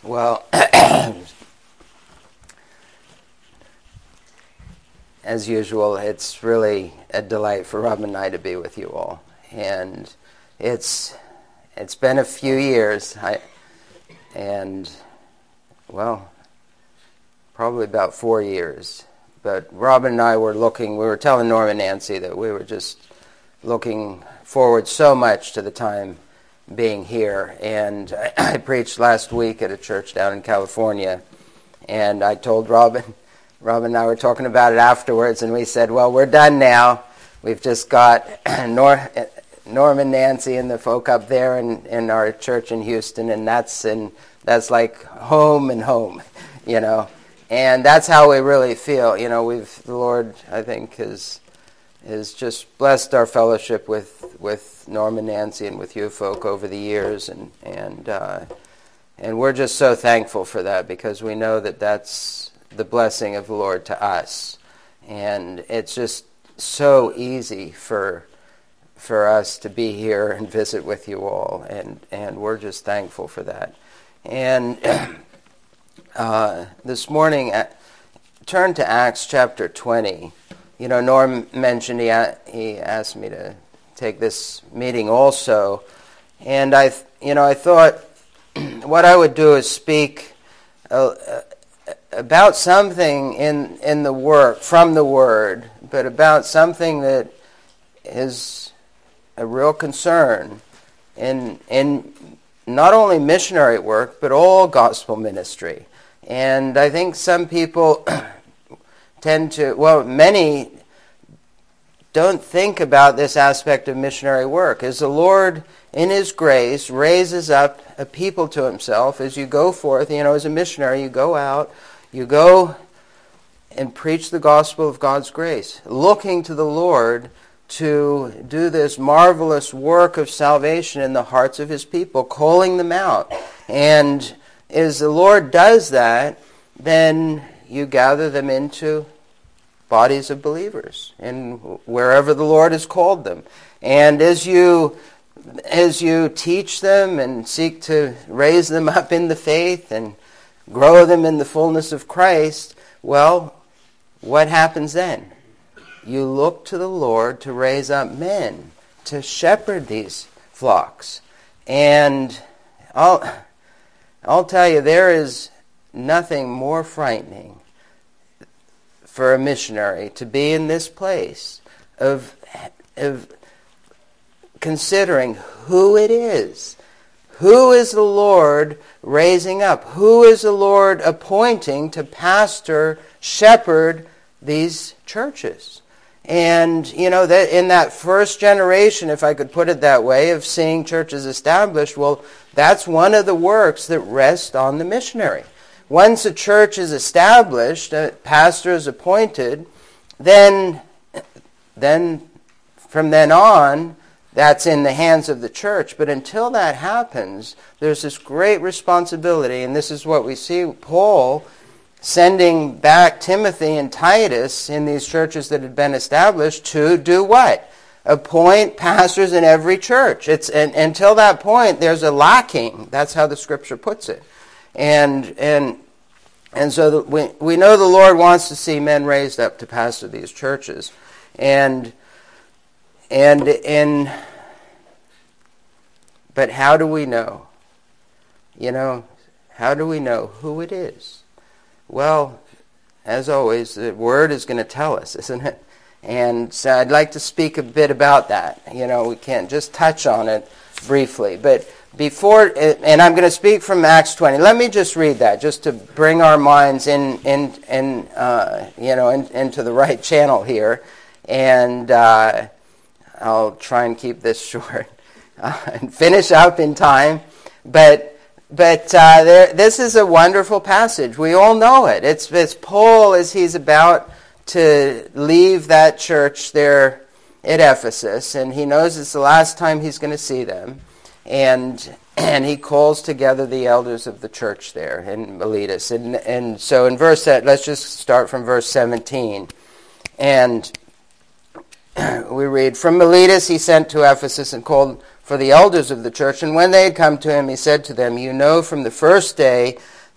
Well, as usual, it's really a delight for Rob and I to be with you all. And it's been a few years, probably about 4 years. But Robin and I we were telling Norm and Nancy that we were just looking forward so much to the time being here. And I preached last week at a church down in California, and I told Robin and I were talking about it afterwards, and we said, well, we're done now. We've just got Norm and Nancy and the folk up there in our church in Houston, and that's like home and home, you know. And that's how we really feel. You know, the Lord, I think, has just blessed our fellowship with Norm and Nancy and with you folk over the years, and we're just so thankful for that, because we know that that's the blessing of the Lord to us. And it's just so easy for us to be here and visit with you all, and we're just thankful for that. And this morning, turn to Acts chapter 20. You know, Norm mentioned he asked me to take this meeting also, and I thought what I would do is speak about something in the work from the Word, but about something that is a real concern in not only missionary work, but all gospel ministry. And I think some people many don't think about this aspect of missionary work. As the Lord, in His grace, raises up a people to Himself, as you go forth, you know, as a missionary, you go out, you go and preach the gospel of God's grace, looking to the Lord to do this marvelous work of salvation in the hearts of His people, calling them out. And as the Lord does that, then you gather them into bodies of believers, and wherever the Lord has called them. And as you teach them and seek to raise them up in the faith and grow them in the fullness of Christ, well, what happens then? You look to the Lord to raise up men to shepherd these flocks. And I'll tell you, there is nothing more frightening for a missionary to be in this place of considering who it is. Who is the Lord raising up? Who is the Lord appointing to pastor, shepherd these churches? And, you know, that in that first generation, if I could put it that way, of seeing churches established, well, that's one of the works that rest on the missionary. Once a church is established, a pastor is appointed, then from then on, that's in the hands of the church. But until that happens, there's this great responsibility, and this is what we see Paul sending back Timothy and Titus in these churches that had been established to do what? Appoint pastors in every church. Until that point, there's a lacking. That's how the Scripture puts it. And so we know the Lord wants to see men raised up to pastor these churches. But how do we know? You know, how do we know who it is? Well, as always, the Word is going to tell us, isn't it? And so I'd like to speak a bit about that. You know, we can't just touch on it briefly. But before, and I'm going to speak from Acts 20. Let me just read that, just to bring our minds into the right channel here. And I'll try and keep this short and finish up in time. But this is a wonderful passage. We all know it. It's Paul as he's about to leave that church there at Ephesus, and he knows it's the last time he's going to see them. And he calls together the elders of the church there in Miletus. And so in let's just start from verse 17. And we read, "From Miletus he sent to Ephesus and called for the elders of the church. And when they had come to him, he said to them, 'You know from the first day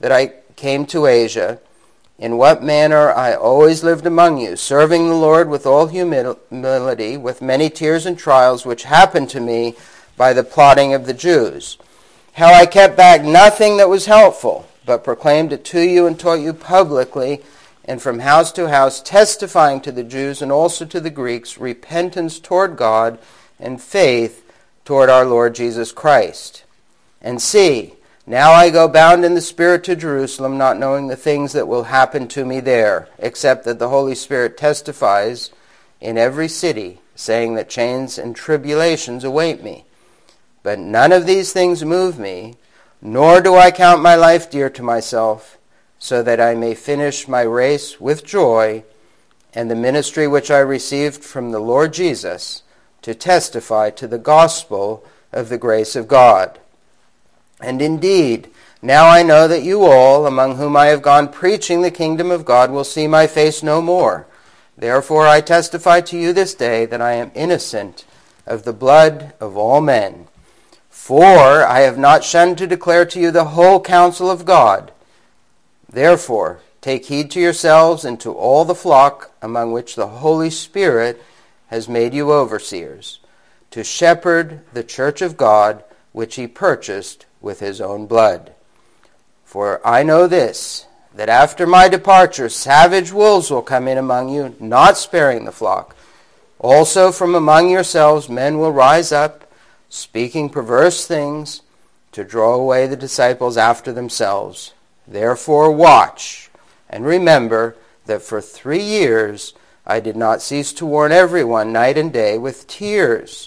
that I came to Asia, in what manner I always lived among you, serving the Lord with all humility, with many tears and trials which happened to me by the plotting of the Jews. How I kept back nothing that was helpful, but proclaimed it to you and taught you publicly, and from house to house, testifying to the Jews and also to the Greeks, repentance toward God and faith toward our Lord Jesus Christ. And see, now I go bound in the Spirit to Jerusalem, not knowing the things that will happen to me there, except that the Holy Spirit testifies in every city, saying that chains and tribulations await me. But none of these things move me, nor do I count my life dear to myself, so that I may finish my race with joy and the ministry which I received from the Lord Jesus to testify to the gospel of the grace of God. And indeed, now I know that you all, among whom I have gone preaching the kingdom of God, will see my face no more. Therefore I testify to you this day that I am innocent of the blood of all men. For I have not shunned to declare to you the whole counsel of God. Therefore take heed to yourselves and to all the flock among which the Holy Spirit has made you overseers, to shepherd the church of God, which he purchased with his own blood. For I know this, that after my departure savage wolves will come in among you, not sparing the flock. Also from among yourselves men will rise up, speaking perverse things, to draw away the disciples after themselves. Therefore watch, and remember that for 3 years I did not cease to warn everyone night and day with tears.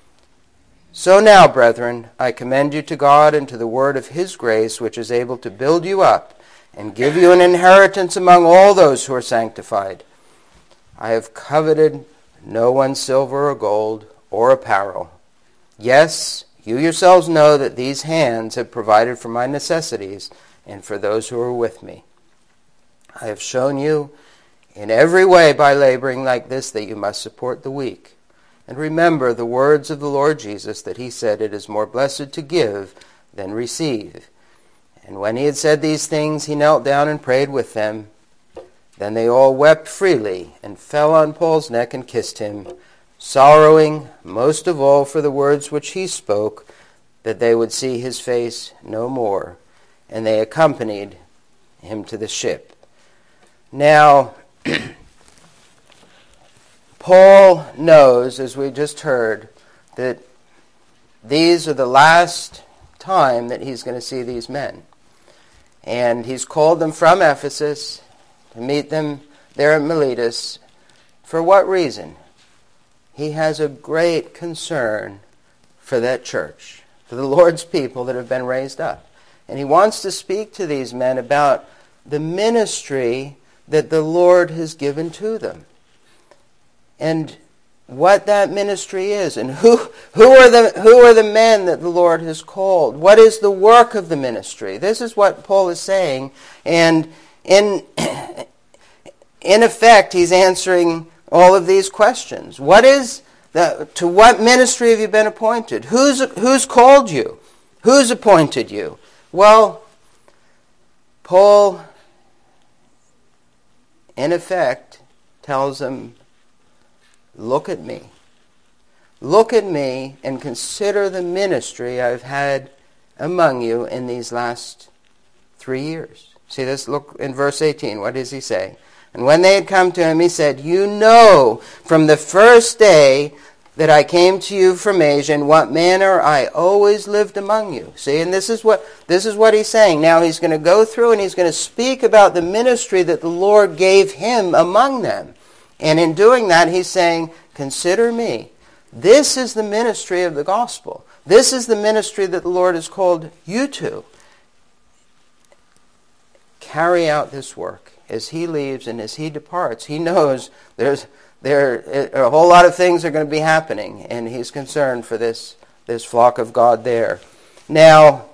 So now, brethren, I commend you to God and to the word of his grace, which is able to build you up and give you an inheritance among all those who are sanctified. I have coveted no one's silver or gold or apparel. Yes, you yourselves know that these hands have provided for my necessities and for those who are with me. I have shown you in every way by laboring like this that you must support the weak. And remember the words of the Lord Jesus, that he said, it is more blessed to give than receive. And when he had said these things, he knelt down and prayed with them. Then they all wept freely and fell on Paul's neck and kissed him, sorrowing most of all for the words which he spoke, that they would see his face no more. And they accompanied him to the ship. Now, Paul knows, as we just heard, that these are the last time that he's going to see these men. And he's called them from Ephesus to meet them there at Miletus. For what reason? He has a great concern for that church, for the Lord's people that have been raised up. And he wants to speak to these men about the ministry that the Lord has given to them, and what that ministry is, and who are the men that the Lord has called. What is the work of the ministry? This is what Paul is saying, and in effect, he's answering all of these questions. To what ministry have you been appointed? Who's called you? Who's appointed you? Well, Paul, in effect, tells them, look at me. Look at me and consider the ministry I've had among you in these last 3 years. See this? Look in verse 18. What does he say? And when they had come to him, he said, you know from the first day that I came to you from Asia, in what manner I always lived among you. See, and this is what he's saying. Now he's going to go through and he's going to speak about the ministry that the Lord gave him among them. And in doing that, he's saying, consider me. This is the ministry of the gospel. This is the ministry that the Lord has called you to. Carry out this work. As he leaves and as he departs, he knows a whole lot of things are going to be happening, and he's concerned for this flock of God there. Now,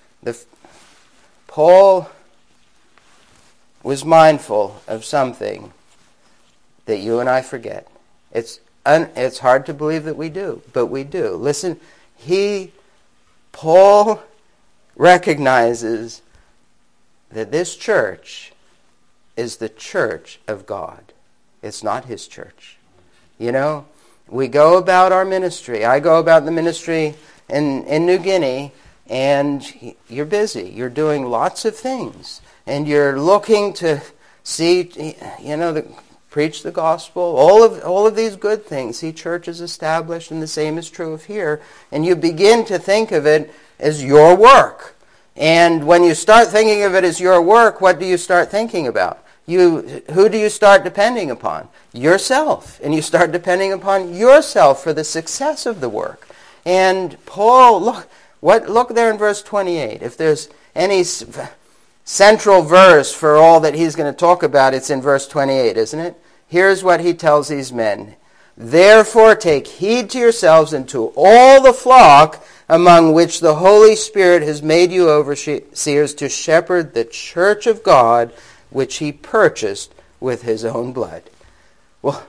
Paul was mindful of something that you and I forget. It's hard to believe that we do, but we do. Listen, Paul recognizes that this church is the church of God. It's not his church. You know, we go about our ministry. I go about the ministry in New Guinea, and you're busy. You're doing lots of things. And you're looking to see, preach the gospel, all of these good things, see churches established, and the same is true of here. And you begin to think of it as your work. And when you start thinking of it as your work, what do you start thinking about? Who do you start depending upon? Yourself. And you start depending upon yourself for the success of the work. And Paul, look there in verse 28. If there's any central verse for all that he's going to talk about, it's in verse 28, isn't it? Here's what he tells these men. Therefore take heed to yourselves and to all the flock among which the Holy Spirit has made you overseers to shepherd the church of God, which he purchased with his own blood. Well,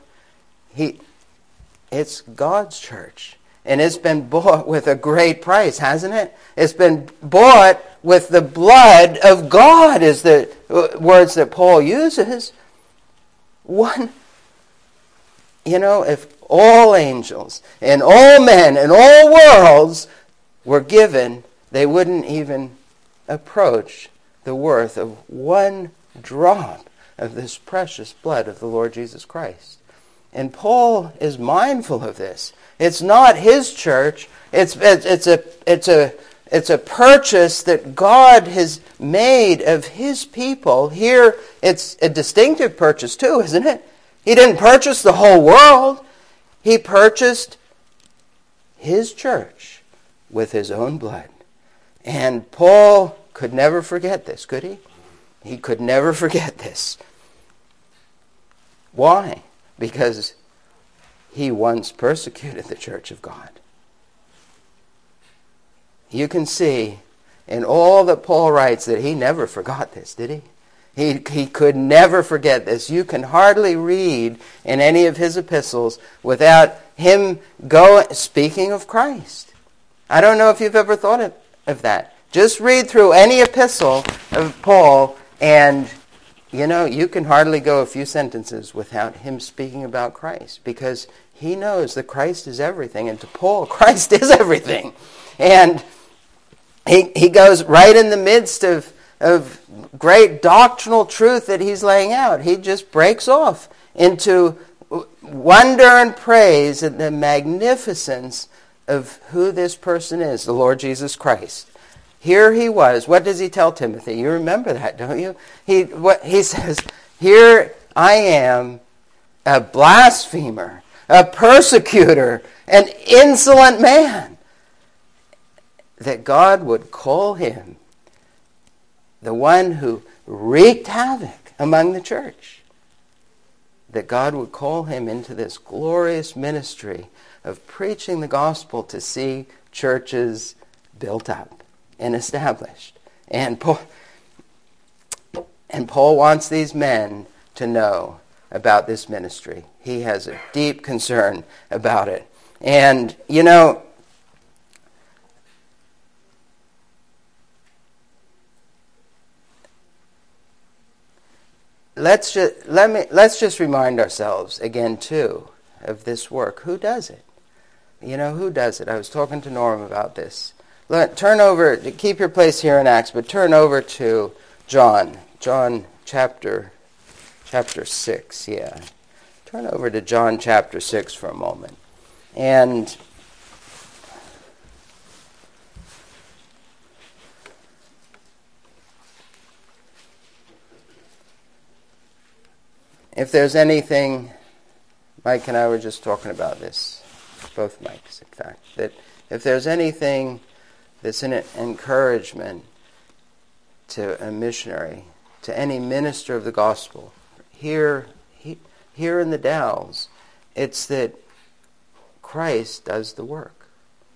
it's God's church. And it's been bought with a great price, hasn't it? It's been bought with the blood of God, is the words that Paul uses. If all angels and all men and all worlds were given, they wouldn't even approach the worth of one drop of this precious blood of the Lord Jesus Christ. And Paul is mindful of this. It's not his church. It's a purchase that God has made of his people. Here, it's a distinctive purchase too, isn't it? He didn't purchase the whole world. He purchased his church with his own blood. And Paul could never forget this, could he? He could never forget this. Why? Because he once persecuted the church of God. You can see in all that Paul writes that he never forgot this, did he? He could never forget this. You can hardly read in any of his epistles without him speaking of Christ. I don't know if you've ever thought of that. Just read through any epistle of Paul, and you can hardly go a few sentences without him speaking about Christ, because he knows that Christ is everything, and to Paul, Christ is everything. And he goes right in the midst of great doctrinal truth that he's laying out. He just breaks off into wonder and praise at the magnificence of who this person is, the Lord Jesus Christ. Here he was. What does he tell Timothy? You remember that, don't you? He says, here I am, a blasphemer, a persecutor, an insolent man. That God would call him the one who wreaked havoc among the church. That God would call him into this glorious ministry of preaching the gospel to see churches built up and established. And Paul wants these men to know about this ministry. He has a deep concern about it. And, let's just remind ourselves again too of this work. Who does it? Who does it? I was talking to Norm about this. Turn over, keep your place here in Acts, but turn over to John chapter 6. Yeah, turn over to John chapter 6 for a moment, and if there's anything, Mike and I were just talking about this, both Mikes, in fact, that if there's anything that's an encouragement to a missionary, to any minister of the gospel, here in the Dalles, it's that Christ does the work.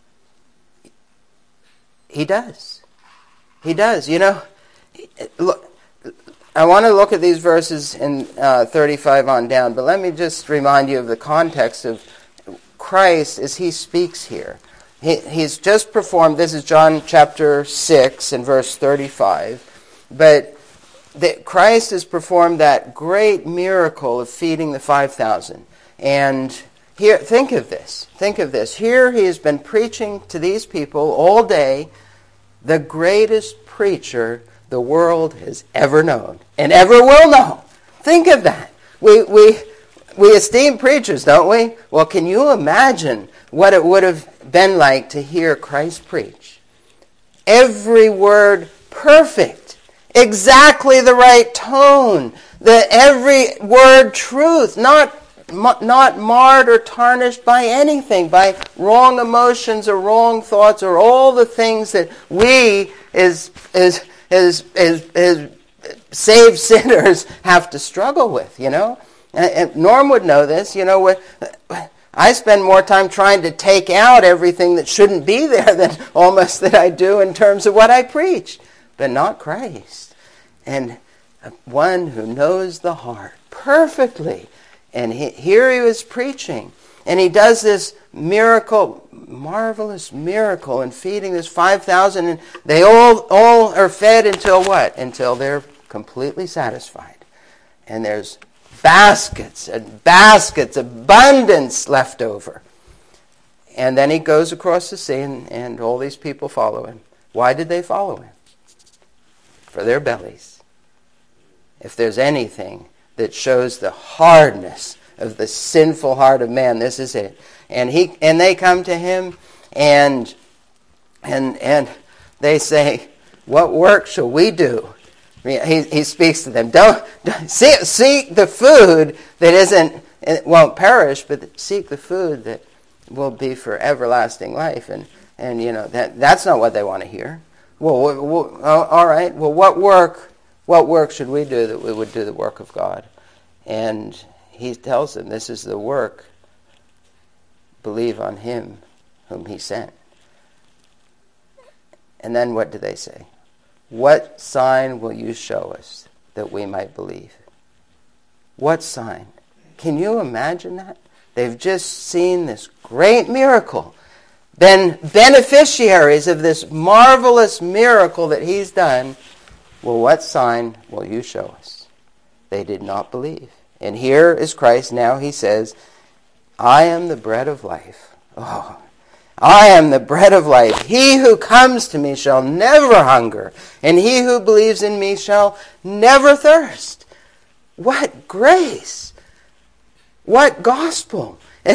He does. He does. Look, I want to look at these verses in 35 on down, but let me just remind you of the context of Christ as he speaks here. He's just performed, this is John chapter 6 and verse 35, but that Christ has performed that great miracle of feeding the 5,000. And here, think of this. Think of this. Here he has been preaching to these people all day, the greatest preacher the world has ever known and ever will know. Think of that. We esteem preachers, don't we? Well, can you imagine what it would have been like to hear Christ preach? Every word perfect, exactly the right tone, every word truth, not marred or tarnished by anything, by wrong emotions or wrong thoughts or all the things that we as saved sinners have to struggle with, you know. And Norm would know this, you know. I spend more time trying to take out everything that shouldn't be there than almost that I do in terms of what I preach, but not Christ. And one who knows the heart perfectly. And here he was preaching, and he does this miracle, marvelous miracle in feeding this 5,000, and they all are fed until what? Until they're completely satisfied. And there's baskets and baskets, abundance left over. And then he goes across the sea, and all these people follow him. Why did they follow him? For their bellies. If there's anything that shows the hardness of the sinful heart of man, this is it. And they come to him, and they say, "What work shall we do?" He speaks to them. Don't seek the food that won't perish, but seek the food that will be for everlasting life. And you know that's not what they want to hear. Well, all right. Well, what work should we do that we would do the work of God? And he tells them, this is the work. Believe on him whom he sent. And then what do they say? What sign will you show us that we might believe? What sign? Can you imagine that? They've just seen this great miracle, been beneficiaries of this marvelous miracle that he's done. Well, what sign will you show us? They did not believe. And here is Christ now. He says, I am the bread of life. Oh, I am the bread of life. He who comes to me shall never hunger, and he who believes in me shall never thirst. What grace! What gospel!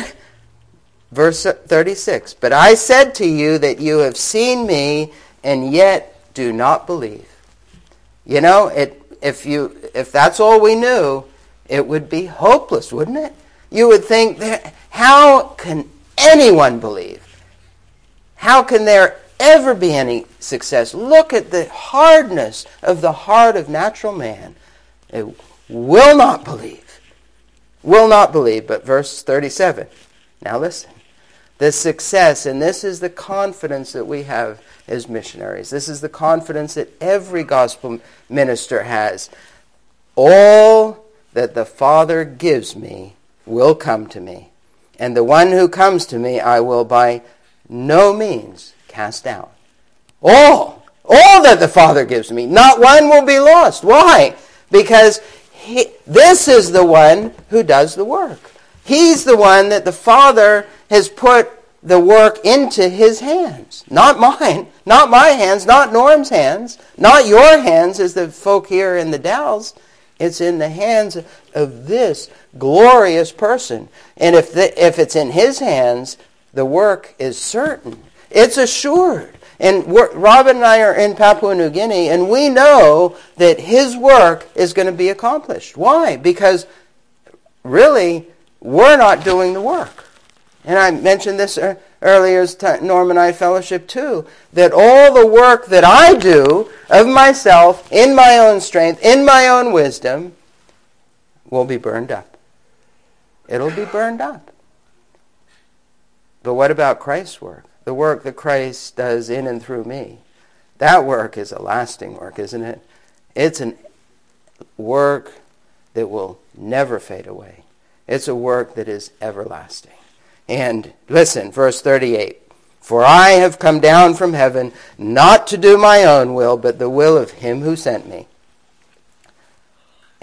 Verse 36, but I said to you that you have seen me, and yet do not believe. You know, if that's all we knew, it would be hopeless, wouldn't it? You would think, how can anyone believe? How can there ever be any success? Look at the hardness of the heart of natural man. It will not believe. Will not believe. But verse 37. Now listen. The success, and this is the confidence that we have as missionaries. This is the confidence that every gospel minister has. All that the Father gives me will come to me. And the one who comes to me I will by no means cast out. All that the Father gives me. Not one will be lost. Why? Because this is the one who does the work. He's the one that the Father has put the work into his hands. Not mine. Not my hands. Not Norm's hands. Not your hands as the folk here in the Dells. It's in the hands of this glorious person. And if it's in his hands, the work is certain. It's assured. And Robin and I are in Papua New Guinea, and we know that his work is going to be accomplished. Why? Because really, we're not doing the work. And I mentioned this earlier as Norm and I fellowship too, that all the work that I do of myself, in my own strength, in my own wisdom, will be burned up. It'll be burned up. But what about Christ's work? The work that Christ does in and through me. That work is a lasting work, isn't it? It's a work that will never fade away. It's a work that is everlasting. And listen, verse 38. For I have come down from heaven not to do my own will, but the will of him who sent me.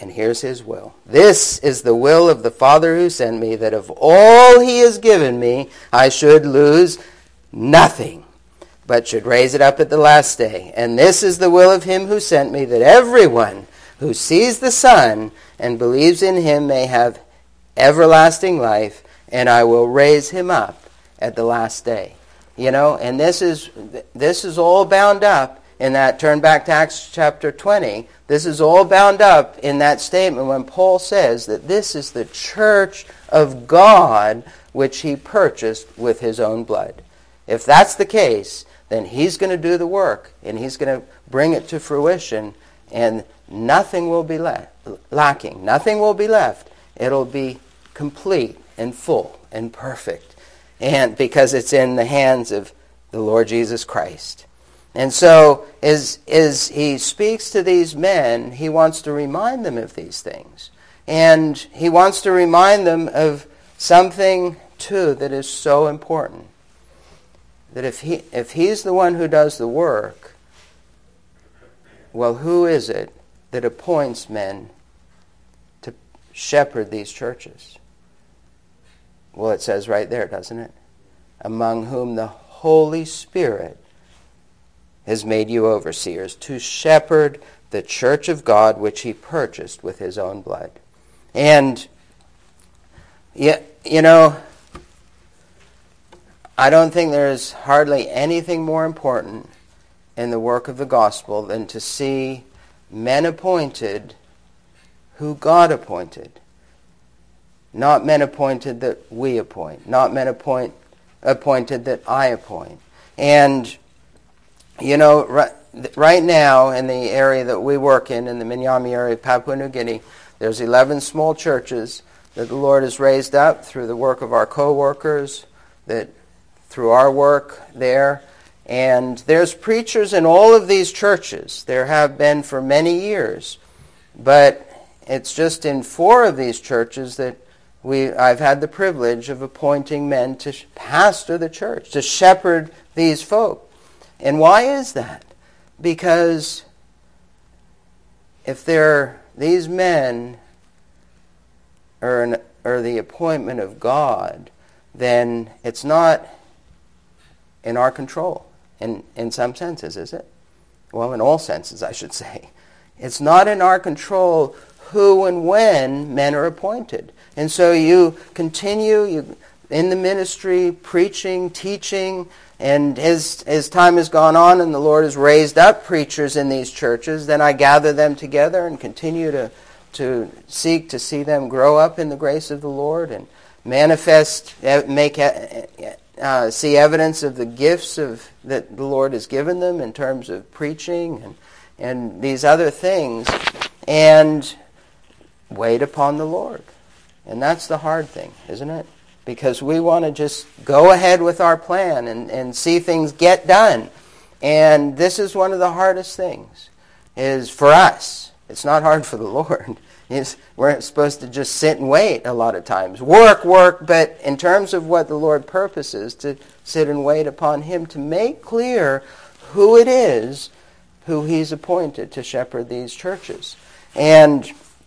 And here's his will. This is the will of the Father who sent me, that of all he has given me, I should lose nothing, but should raise it up at the last day. And this is the will of him who sent me, that everyone who sees the Son and believes in him may have everlasting life, and I will raise him up at the last day. And this is all bound up in that, turn back to Acts chapter 20, this is all bound up in that statement when Paul says that this is the church of God which he purchased with his own blood. If that's the case, then he's going to do the work, and he's going to bring it to fruition, and nothing will be lacking. Nothing will be left. It'll be complete and full and perfect, and because it's in the hands of the Lord Jesus Christ. And so, as he speaks to these men, he wants to remind them of these things. And he wants to remind them of something, too, that is so important. That if he's the one who does the work, well, who is it that appoints men to shepherd these churches? Well, it says right there, doesn't it? Among whom the Holy Spirit has made you overseers, to shepherd the church of God which he purchased with his own blood. And, I don't think there's hardly anything more important in the work of the gospel than to see men appointed who God appointed. Not men appointed that we appoint. Not men appointed that I appoint. And, right now in the area that we work in the Minyami area of Papua New Guinea, there's 11 small churches that the Lord has raised up through the work of our co-workers, that through our work there. And there's preachers in all of these churches. There have been for many years. But it's just in 4 of these churches that I've had the privilege of appointing men to pastor the church, to shepherd these folk. And why is that? Because if these men are the appointment of God, then it's not in our control, in some senses, is it? Well, in all senses, I should say. It's not in our control who and when men are appointed. And so you continue in the ministry, preaching, teaching, and as time has gone on and the Lord has raised up preachers in these churches, then I gather them together and continue to seek to see them grow up in the grace of the Lord and manifest, see evidence of the gifts that the Lord has given them in terms of preaching and these other things, and wait upon the Lord. And that's the hard thing, isn't it? Because we want to just go ahead with our plan and see things get done. And this is one of the hardest things, is for us. It's not hard for the Lord. We're supposed to just sit and wait a lot of times. Work, but in terms of what the Lord purposes, to sit and wait upon him to make clear who it is who he's appointed to shepherd these churches. And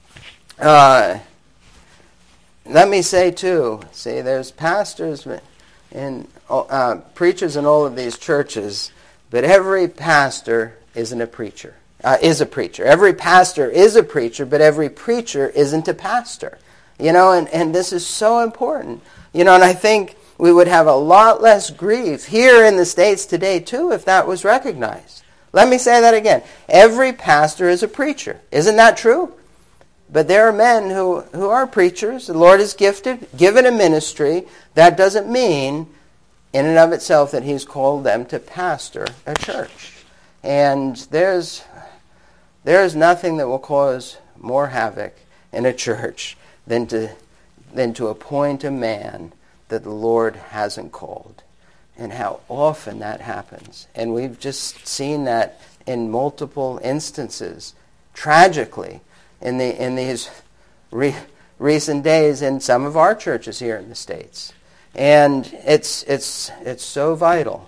let me say, too, there's pastors and preachers in all of these churches, but every pastor isn't a preacher. Is a preacher. Every pastor is a preacher, but every preacher isn't a pastor. And this is so important. And I think we would have a lot less grief here in the States today, too, if that was recognized. Let me say that again. Every pastor is a preacher. Isn't that true? But there are men who are preachers. The Lord has given a ministry. That doesn't mean, in and of itself, that he's called them to pastor a church. And there's nothing that will cause more havoc in a church than to appoint a man that the Lord hasn't called. And how often that happens. And we've just seen that in multiple instances, tragically, in these recent days in some of our churches here in the States. And it's so vital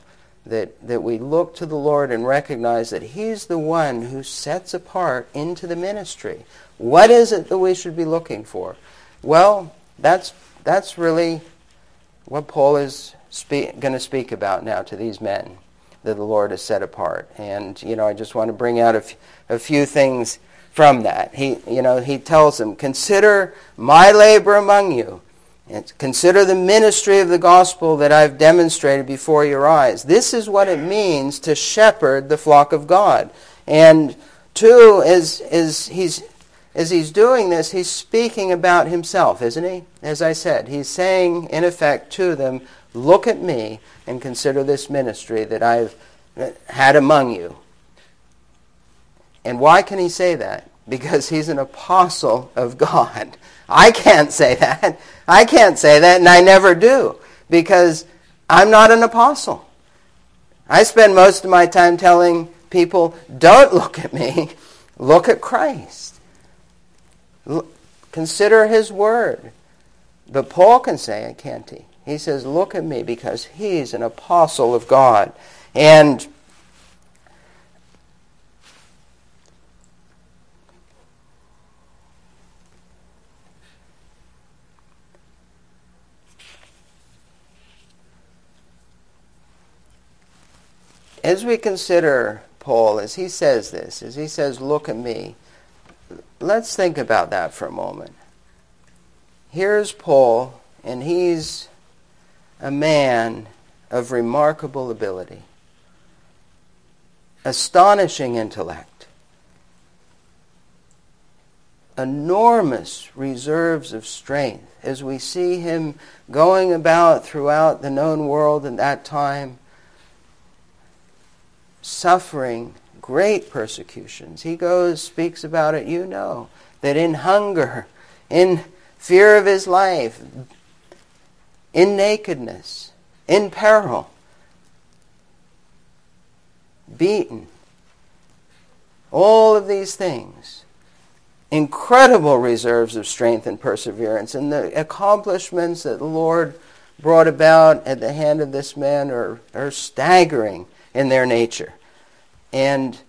that we look to the Lord and recognize that He's the one who sets apart into the ministry. What is it that we should be looking for? Well, that's really what Paul is going to speak about now to these men that the Lord has set apart. And, I just want to bring out a few things from that. He tells them, consider my labor among you, and consider the ministry of the gospel that I've demonstrated before your eyes. This is what it means to shepherd the flock of God. And two, as he's doing this, he's speaking about himself, isn't he? As I said, he's saying, in effect, to them, look at me and consider this ministry that I've had among you. And why can he say that? Because he's an apostle of God. I can't say that. I can't say that, and I never do, because I'm not an apostle. I spend most of my time telling people, don't look at me, look at Christ. Consider His Word. But Paul can say it, can't he? He says, look at me, because he's an apostle of God. And as we consider Paul, as he says this, as he says, look at me, let's think about that for a moment. Here's Paul, and he's a man of remarkable ability, astonishing intellect, enormous reserves of strength, as we see him going about throughout the known world in that time, suffering great persecutions. He goes, speaks about it, that in hunger, in fear of his life, in nakedness, in peril, beaten, all of these things, incredible reserves of strength and perseverance, and the accomplishments that the Lord brought about at the hand of this man are staggering in their nature. And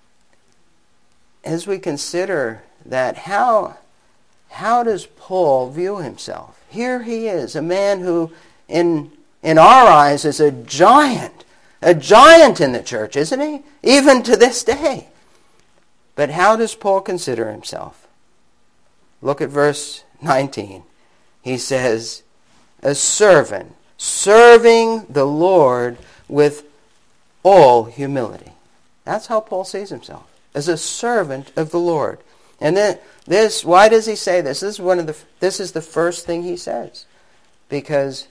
as we consider that, how does Paul view himself? Here he is, a man who, in our eyes, is a giant in the church, isn't he? Even to this day. But how does Paul consider himself? Look at verse 19. He says, a servant, serving the Lord with all humility. That's how Paul sees himself, as a servant of the Lord. And then why does he say this? This is the first thing he says. Because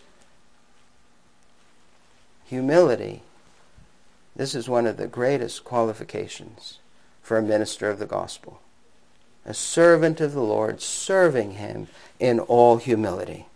humility, this is one of the greatest qualifications for a minister of the gospel. A servant of the Lord, serving Him in all humility.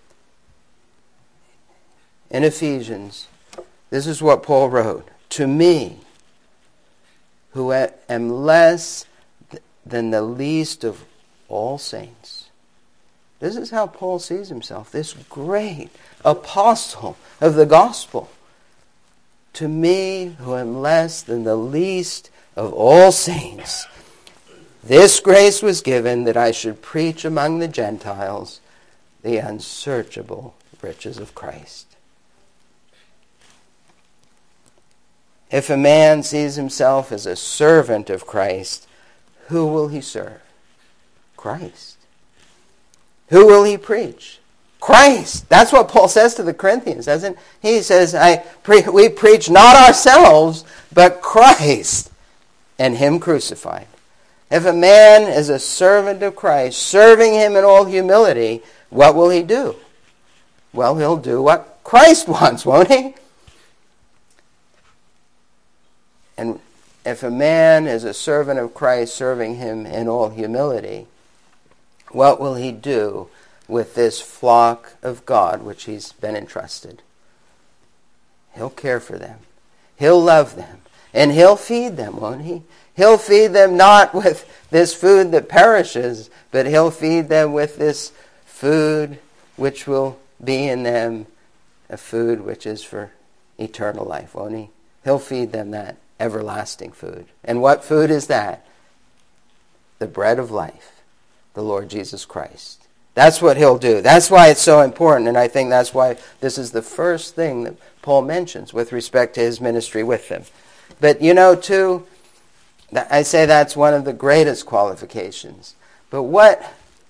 In Ephesians, this is what Paul wrote. To me, who am less than the least of all saints. This is how Paul sees himself, this great apostle of the gospel. To me, who am less than the least of all saints, this grace was given that I should preach among the Gentiles the unsearchable riches of Christ. If a man sees himself as a servant of Christ, who will he serve? Christ. Who will he preach? Christ. That's what Paul says to the Corinthians, doesn't he? He says, we preach not ourselves, but Christ and Him crucified. If a man is a servant of Christ, serving Him in all humility, what will he do? Well, he'll do what Christ wants, won't he? And if a man is a servant of Christ, serving Him in all humility, what will he do with this flock of God which he's been entrusted? He'll care for them. He'll love them. And he'll feed them, won't he? He'll feed them not with this food that perishes, but he'll feed them with this food which will be in them, a food which is for eternal life, won't he? He'll feed them that everlasting food. And what food is that? The bread of life, the Lord Jesus Christ. That's what he'll do. That's why it's so important, and I think that's why this is the first thing that Paul mentions with respect to his ministry with them. But too, I say that's one of the greatest qualifications. But what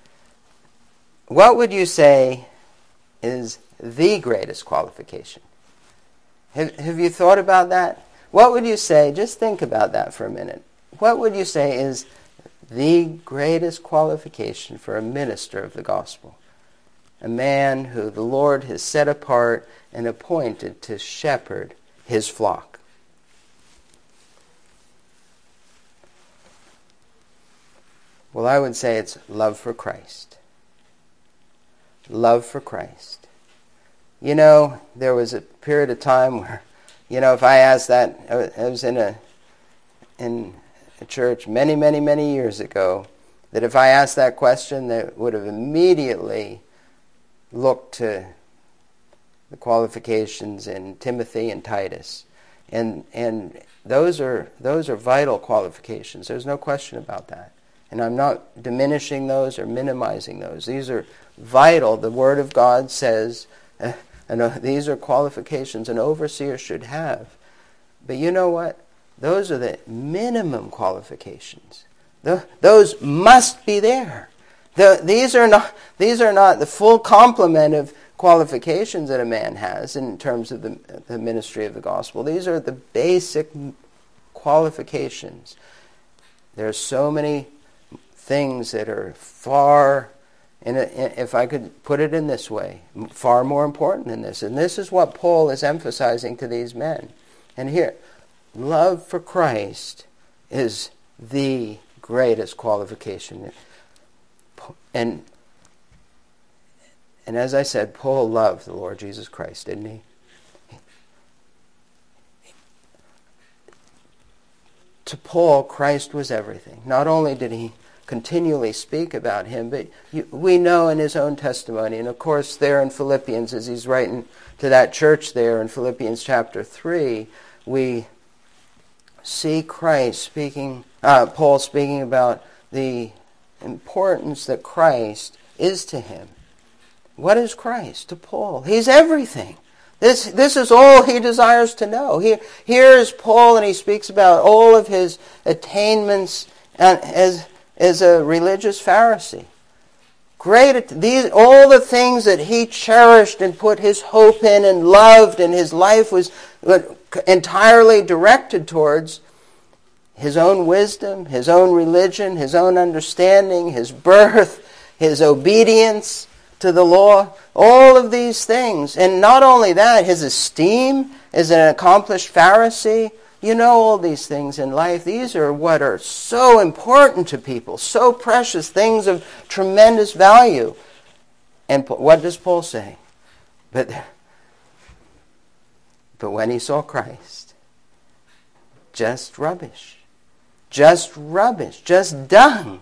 would you say is the greatest qualification? Have you thought about that? What would you say? Just think about that for a minute. What would you say is the greatest qualification for a minister of the gospel? A man who the Lord has set apart and appointed to shepherd his flock. Well, I would say it's love for Christ. Love for Christ. There was a period of time where, if I asked that, I was in a church many, many, many years ago, that if I asked that question, they would have immediately looked to the qualifications in Timothy and Titus. And those are vital qualifications. There's no question about that. And I'm not diminishing those or minimizing those. These are vital. The Word of God says, and these are qualifications an overseer should have. But you know what? Those are the minimum qualifications. Those must be there. These are not the full complement of qualifications that a man has in terms of the ministry of the gospel. These are the basic qualifications. There are so many things that are far, and if I could put it in this way, far more important than this. And this is what Paul is emphasizing to these men. And here, love for Christ is the greatest qualification. And as I said, Paul loved the Lord Jesus Christ, didn't he? To Paul, Christ was everything. Not only did he continually speak about him, but we know in his own testimony, and of course there in Philippians, as he's writing to that church there in Philippians chapter 3, we see Christ speaking, Paul speaking about the importance that Christ is to him. What is Christ to Paul? He's everything. This is all he desires to know. Here is Paul, and he speaks about all of his attainments as a religious Pharisee. All the things that he cherished and put his hope in and loved, and his life was entirely directed towards his own wisdom, his own religion, his own understanding, his birth, his obedience to the law, all of these things. And not only that, his esteem as an accomplished Pharisee. All these things in life. These are what are so important to people, so precious, things of tremendous value. And what does Paul say? But when he saw Christ, just rubbish, just dung.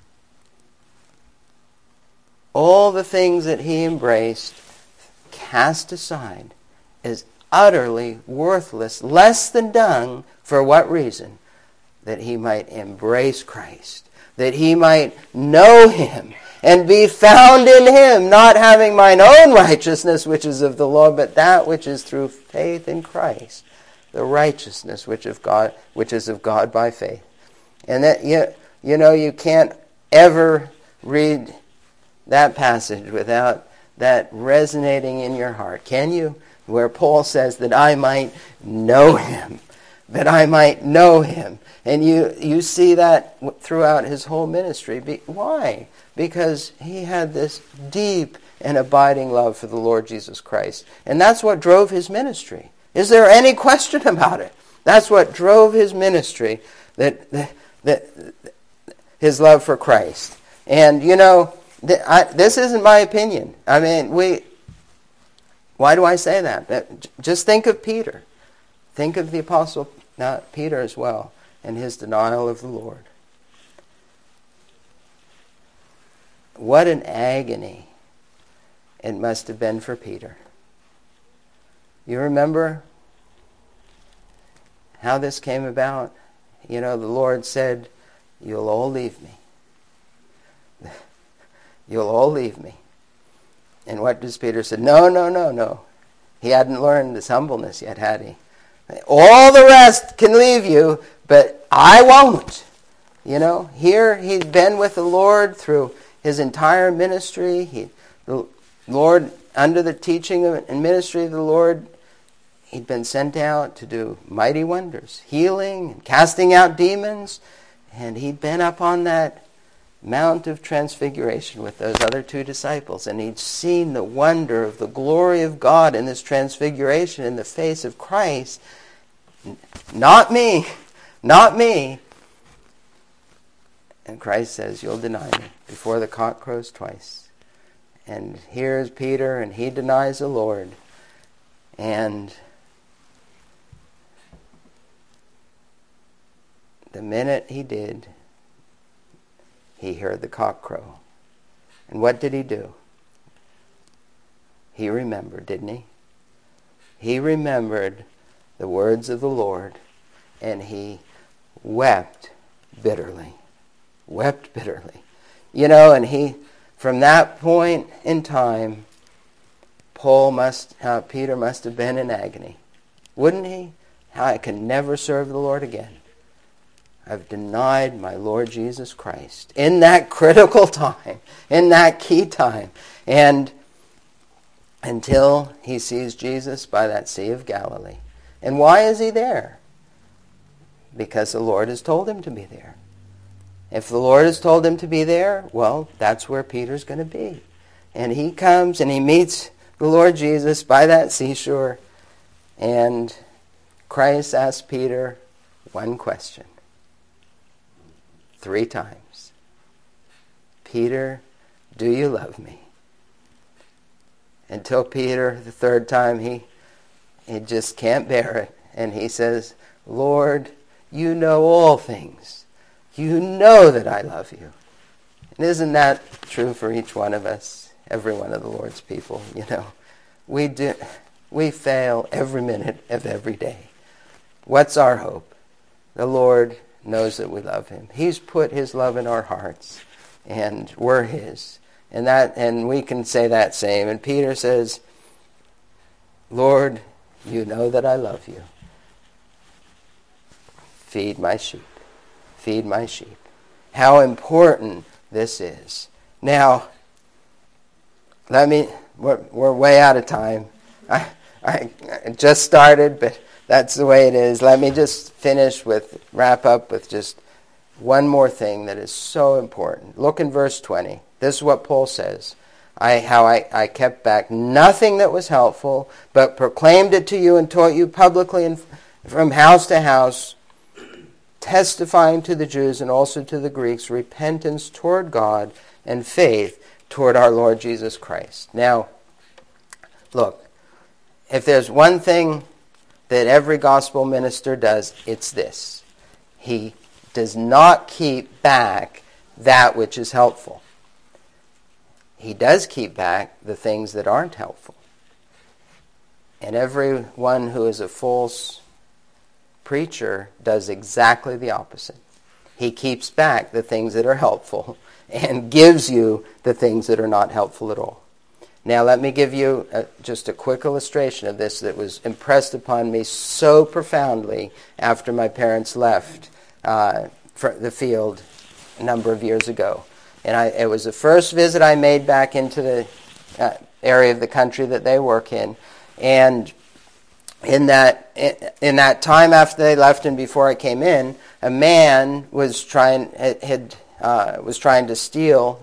All the things that he embraced, cast aside as utterly worthless, less than dung. For what reason? That he might embrace Christ, that he might know him and be found in him, not having mine own righteousness which is of the law, but that which is through faith in Christ, the righteousness which is of God by faith. And that you can't ever read that passage without that resonating in your heart, can you? Where Paul says that I might know him, that I might know him. And you see that throughout his whole ministry. Why? Because he had this deep and abiding love for the Lord Jesus Christ. And that's what drove his ministry. Is there any question about it? That's what drove his ministry, that his love for Christ. And this isn't my opinion. I mean, why do I say that? Just think of Peter. Think of the Apostle Peter as well, and his denial of the Lord. What an agony it must have been for Peter. You remember how this came about? The Lord said, "You'll all leave me. You'll all leave me." And what does Peter say? No, no, no, no. He hadn't learned this humbleness yet, had he? All the rest can leave you, but I won't. Here he'd been with the Lord through his entire ministry. The Lord, under the teaching and ministry of the Lord, he'd been sent out to do mighty wonders, healing and casting out demons. And he'd been up on that Mount of Transfiguration with those other two disciples. And he'd seen the wonder of the glory of God in this transfiguration in the face of Christ. Not me, not me. And Christ says, "You'll deny me before the cock crows twice." And here's Peter, and he denies the Lord. And the minute he did, he heard the cock crow. And what did he do? He remembered, didn't he? He remembered the words of the Lord, and he wept bitterly. Wept bitterly. And from that point in time, Peter must have been in agony. Wouldn't he? How I can never serve the Lord again. I've denied my Lord Jesus Christ in that critical time, in that key time. And until he sees Jesus by that Sea of Galilee. And why is he there? Because the Lord has told him to be there. If the Lord has told him to be there, well, that's where Peter's going to be. And he comes and he meets the Lord Jesus by that seashore. And Christ asks Peter one question. 3 times. "Peter, do you love me?" Until Peter, the 3rd time, he just can't bear it. And he says, "Lord, you know all things. You know that I love you." And isn't that true for each one of us? Every one of the Lord's people, We fail every minute of every day. What's our hope? The Lord knows that we love him. He's put his love in our hearts, and we're his. And we can say that same. And Peter says, "Lord, you know that I love you. Feed my sheep. Feed my sheep." How important this is. Now, we're way out of time. I just started, but that's the way it is. Let me just wrap up with just one more thing that is so important. Look in verse 20. This is what Paul says. I kept back nothing that was helpful, but proclaimed it to you and taught you publicly and from house to house, testifying to the Jews and also to the Greeks repentance toward God and faith toward our Lord Jesus Christ. Now, look, if there's one thing that every gospel minister does, it's this. He does not keep back that which is helpful. He does keep back the things that aren't helpful. And everyone who is a false preacher does exactly the opposite. He keeps back the things that are helpful and gives you the things that are not helpful at all. Now let me give you just a quick illustration of this that was impressed upon me so profoundly after my parents left the field a number of years ago. And it was the first visit I made back into the area of the country that they work in. And in that time after they left and before I came in, a man was trying to steal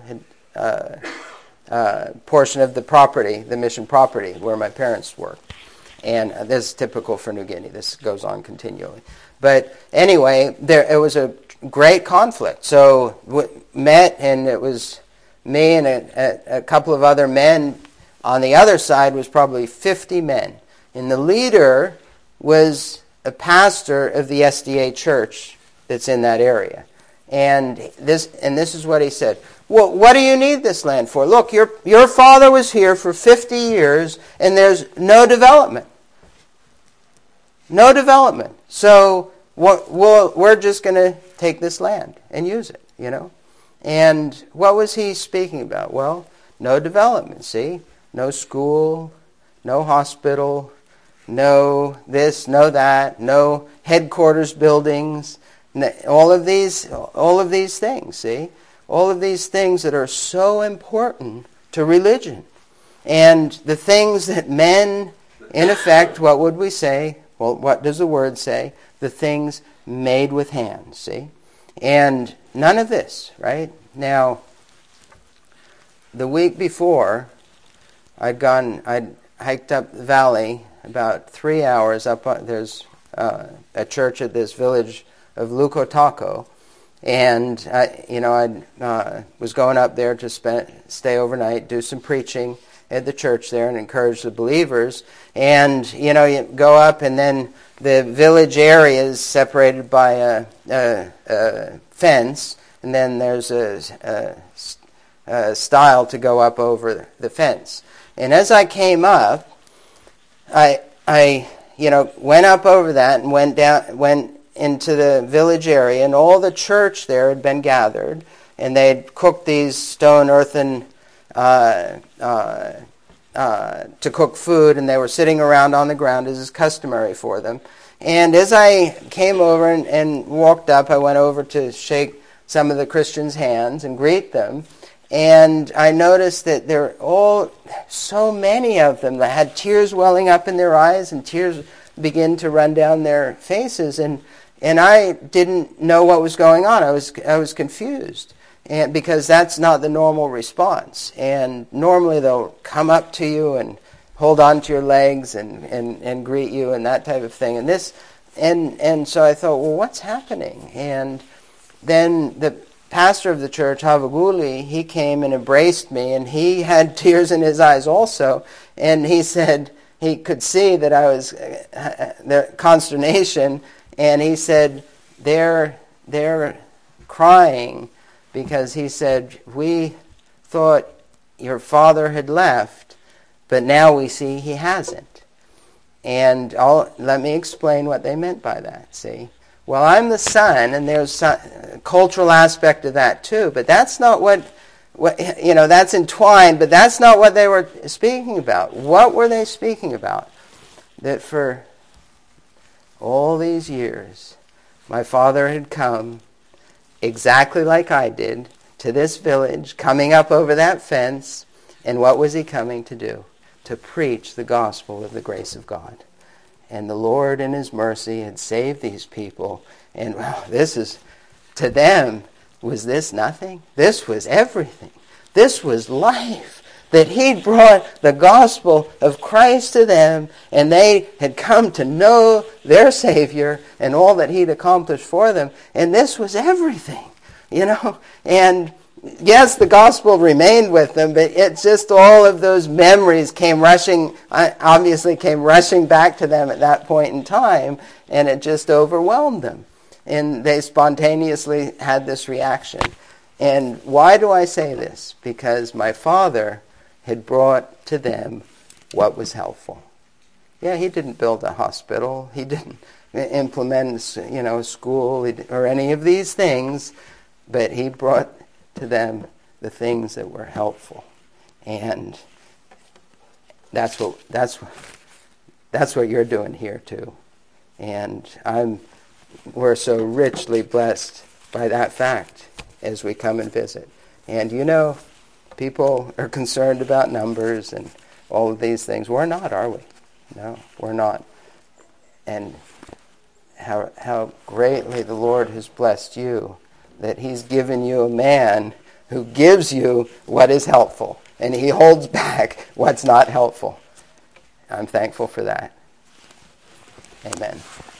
a portion of the property, the mission property, where my parents worked. And this is typical for New Guinea. This goes on continually. But anyway, it was a great conflict. So we met, and it was me and a couple of other men. On the other side was probably 50 men. And the leader was a pastor of the SDA church that's in that area. And this is what he said. "Well, what do you need this land for? Look, your father was here for 50 years, and there's no development." No development. So we're just going to take this land and use it, And what was he speaking about? Well, no development, see? No school, no hospital, no this, no that, no headquarters buildings, all of these things, see? All of these things that are so important to religion. And the things that men, in effect, what would we say? Well, what does the word say? The things made with hands, see? And none of this, right? Now, the week before, I'd hiked up the valley about 3 hours up. There's a church at this village of Lukotako, and I was going up there to stay overnight, do some preaching at the church there, and encourage the believers. And you go up, and then the village area is separated by a fence, and then there's a stile to go up over the fence. And as I came up, I went up over that and went into the village area, and all the church there had been gathered, and they'd cooked these stone earthen to cook food, and they were sitting around on the ground as is customary for them. And as I came over and walked up, I went over to shake some of the Christians' hands and greet them. And I noticed that there were so many of them that had tears welling up in their eyes, and tears began to run down their faces. And I didn't know what was going on. I was confused, and because that's not the normal response. And normally they'll come up to you and hold on to your legs and greet you and that type of thing. And so I thought, well, what's happening? And then the pastor of the church, Havaguli, he came and embraced me, and he had tears in his eyes also. And he said he could see that I was the consternation, and he said they're crying because he said, we thought your father had left, but now we see he hasn't. And let me explain what they meant by that, see? Well, I'm the son, and there's a cultural aspect of that too, but that's not what that's entwined, but that's not what they were speaking about. What were they speaking about? That for all these years, my father had come exactly like I did to this village, coming up over that fence, and what was he coming to do? To preach the gospel of the grace of God. And the Lord in his mercy had saved these people. And to them, was this nothing? This was everything. This was life. That he'd brought the gospel of Christ to them, and they had come to know their Savior and all that he'd accomplished for them. And this was everything, And yes, the gospel remained with them, but it's just all of those memories came rushing back to them at that point in time, and it just overwhelmed them. And they spontaneously had this reaction. And why do I say this? Because my father had brought to them what was helpful. Yeah, he didn't build a hospital. He didn't implement, a school or any of these things, but he brought to them the things that were helpful. And that's what you're doing here too. And we're so richly blessed by that fact as we come and visit. And people are concerned about numbers and all of these things. We're not, are we? No, we're not. And how greatly the Lord has blessed you, that he's given you a man who gives you what is helpful, and he holds back what's not helpful. I'm thankful for that. Amen.